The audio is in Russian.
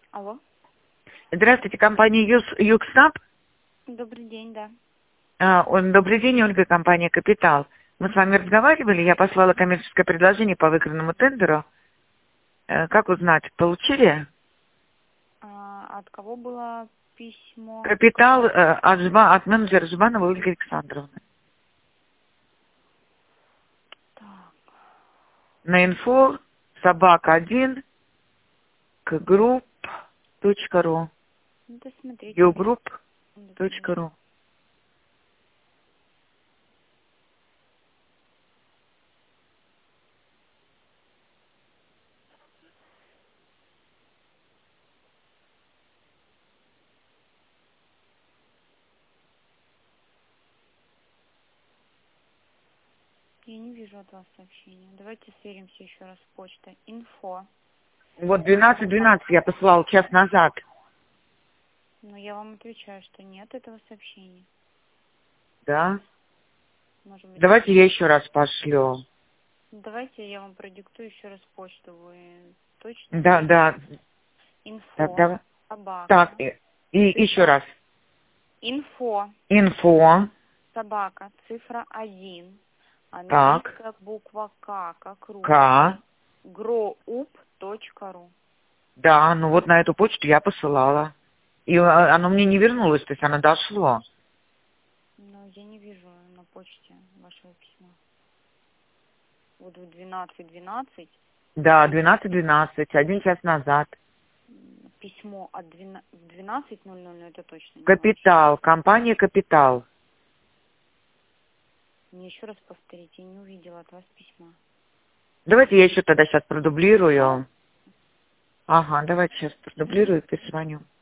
Алло. Здравствуйте, компания Югснаб. Добрый день, да. Добрый день, Ольга, компания «Капитал». Мы с вами разговаривали, я послала коммерческое предложение по выигранному тендеру. Как узнать, получили? От кого было письмо? «Капитал» от менеджера Жбановой Ольги Александровны. Так, На info собака1 kgroup.ru надо смотреть. uGroup.ru. Я не вижу от вас сообщения. Давайте сверимся еще раз с почтой. Инфо. Вот 12:12 я послала час назад. Но я вам отвечаю, что нет этого сообщения. Да? Может быть. Давайте я еще раз пошлю. Давайте я вам продиктую еще раз почту. Вы точно? Да, да. Так, Инфо. давай. Собака. Так, и еще раз. Инфо. Инфо. Собака. Цифра 1. Так. Английская буква К, как рука. К. growup.ru. Да, ну вот на эту почту я посылала. И оно мне не вернулось, то есть оно дошло. Но я не вижу на почте вашего письма. Вот в 12:12 Да, 12:12, 1 час назад. письмо от 12:00, это точно не ваше. «Капитал», компания «Капитал». Мне еще раз повторите, я не увидела от вас письма. Давайте я еще тогда сейчас продублирую. Ага, давайте сейчас продублирую и перезвоню.